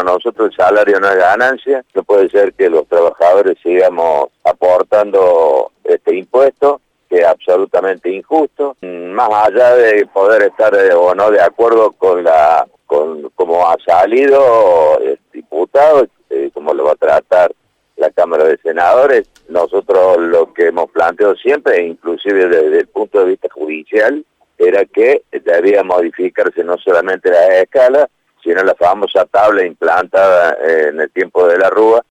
para nosotros el salario no es ganancia, no puede ser que los trabajadores sigamos aportando este impuesto, que es absolutamente injusto, más allá de poder estar o no de acuerdo con cómo ha salido el diputado, cómo lo va a tratar la Cámara de Senadores. Nosotros lo que hemos planteado siempre, inclusive desde el punto de vista judicial, era que debía modificarse no solamente la escala, sino la famosa tabla implantada en el tiempo de la Rúa,